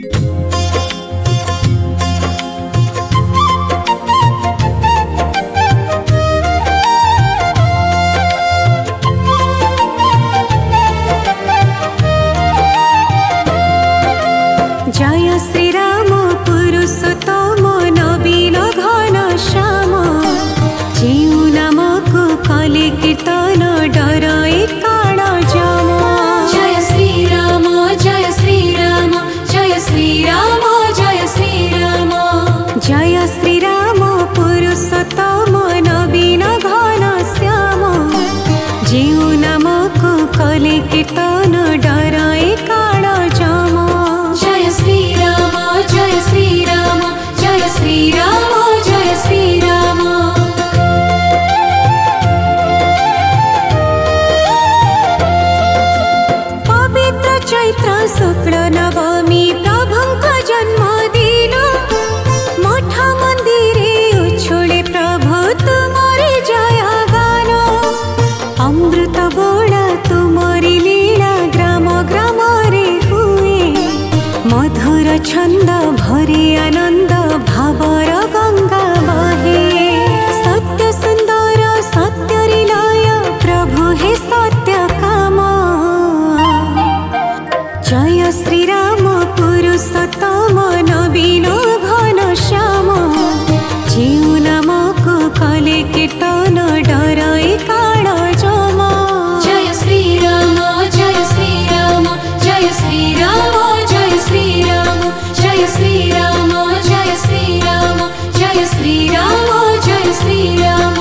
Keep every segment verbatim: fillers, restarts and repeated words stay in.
जय श्री राम पुरुषोत्तम नवीन घन श्याम जेउ नामको कले कीर्तन डराए काल जाम। जय श्री राम जय श्री राम जय श्री राम जय श्री राम। जय श्री राम पुरुषोत्तम नवीन घन श्याम जेउ नामको कले कीर्तन डराए काल जाम। जय श्री राम जय श्री राम जय श्री राम जय श्री राम। पवित्र चैत्र शुक्ल नवमी प्रभुଙ୍କ जन्मदिन मठ मन्दिरे उछुले प्रभु तुमरी जय गान। अमृत बोला तुमरी लीला ग्राम ग्राम रे हुए मधुर छंद भरी आनंद भावर गंगा बहे। सत्य सुंदर सत्य लय प्रभु हे सत्य काम। जय श्री राम पुरुषोत्तम नवीन घन श्याम जेउ नामको कले कीर्तन डराए काल जाम। जय श्री राम जय श्री राम जय श्री राम जय श्री राम। जय श्री राम जय श्री राम जय श्री राम जय श्री राम।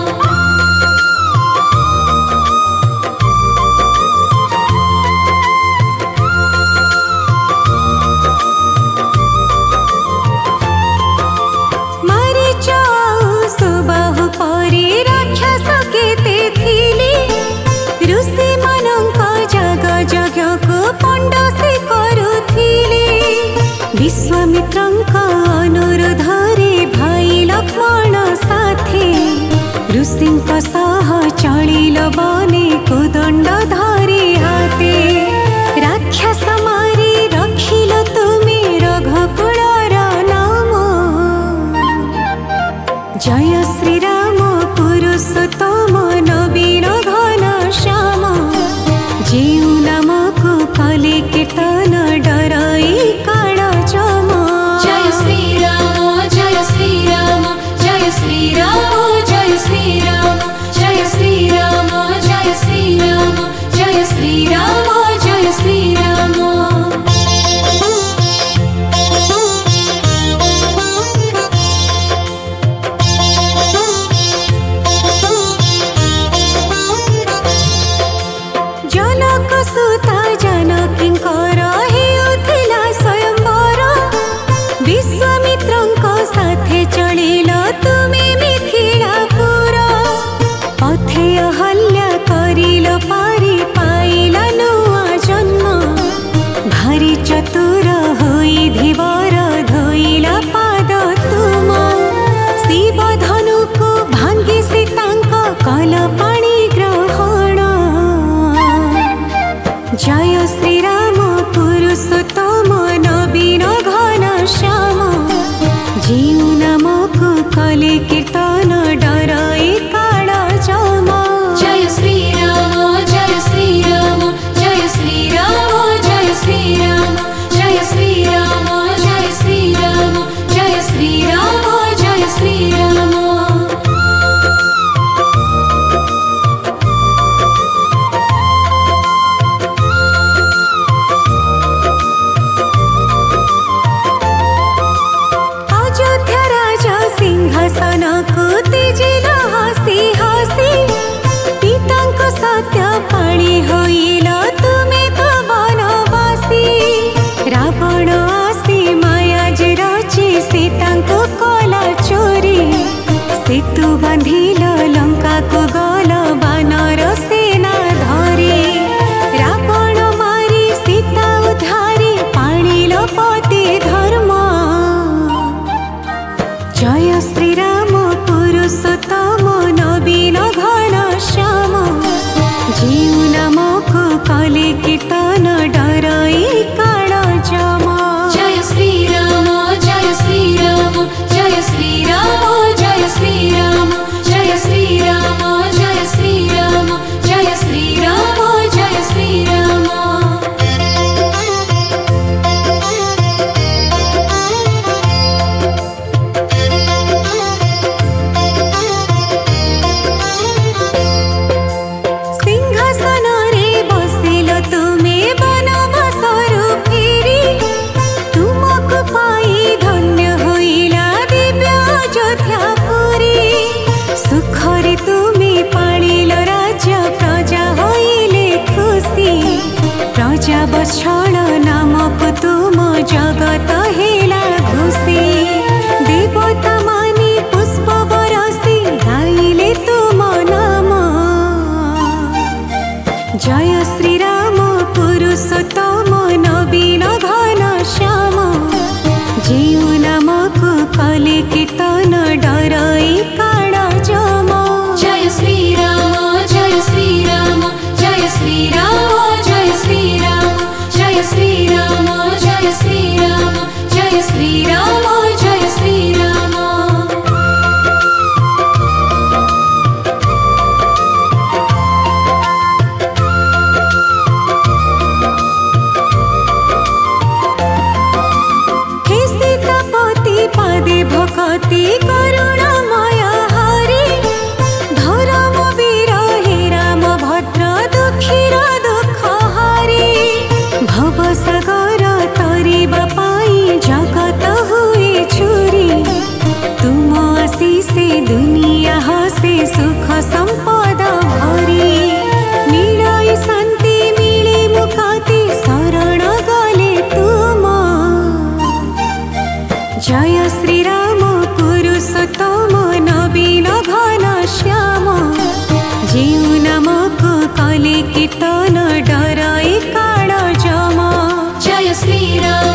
मरीच सुबाहु परी राक्षस केते थिले ऋषि मानक जग यज्ञ को पंड से करुथिले। विश्वामित्रଙ୍କ अनुरोधरे भाई लक्ष्मण साथे ऋषिଙ୍କ सह चलिल बने कोदंड धरि हाते। राक्षस मारी रखिल तुमे रघुकुलर नाम। जय श्री राम पुरुषोत्तम नवीन घन श्याम जेउ नामको कले कीर्तन डराए काल जाम। जय श्री राम जय श्री राम जय श्री राम जय श्री राम। जय श्री राम जय श्री राम जय श्री राम जय श्री राम। जनक सुता जानकीଙ୍କର हेउथिला स्वयंवर। विश्वामित्रଙ୍କ साथे चलिल तुमे मिथिलापुर। पथे अहल्या करिल पारी पाइल नुआ जन्म। भारी चतुर होई धीवर धोइल पाद तुम। शिव धनुको भांगी सीताଙ୍କ कल पाणी ग्रहण। जय श्री राम पुरुषोत्तम नवीन घन श्याम जेउ नामको कले कीर्तन डराए काल जाम। जय श्री राम जय श्री राम जय श्री राम जय श्री राम। जय श्री राम जय श्री राम जय श्री राम जय श्री राम। अयोध्या राजा सिंहासन को तेजिल हसी हसी। पिताଙ୍କ सत्य पाणी होइल तुमे तो वनवासी। रावण आसी माया जे रची सीताଙ୍କୁ कला चोरी। सेतु बांधिल लंका को गल बानर सेना धरी। रावण मारी सीता उधारी पाणिल पति धर्म। जय श्री राम पुरुषोत्तम नवीन घन श्याम जेउ नामको कले कीर्तन डराए काल जाम। जय पर्वत हेला घुसी देवता माने पुष्प बरसी गाइले तुम नाम। जय श्री राम पुरुषोत्तम नवीन घन श्याम जेउ नामको कले कीर्तन डराई काण जम। जय श्री राम जय श्री राम जय श्री राम जय श्री राम जय श्री राम जय श्री राम जय श्री राम जय श्री राम। हे सीतापति पदे भक्ति करुणामय हरि धर्म वीर हे राम भद्र दुखीर दुख हरि। भवसागर तरिबा पाई जगत हुए छुरी तुम आशीषे दुनिया हसे सुख संपद भरी। मिलाई शांति मिले मुक्ति शरण गले तुम। जय श्री राम पुरुषोत्तम नवीन घन श्याम जेउ नामको कले कीर्तन डराई काण जम। जय श्री राम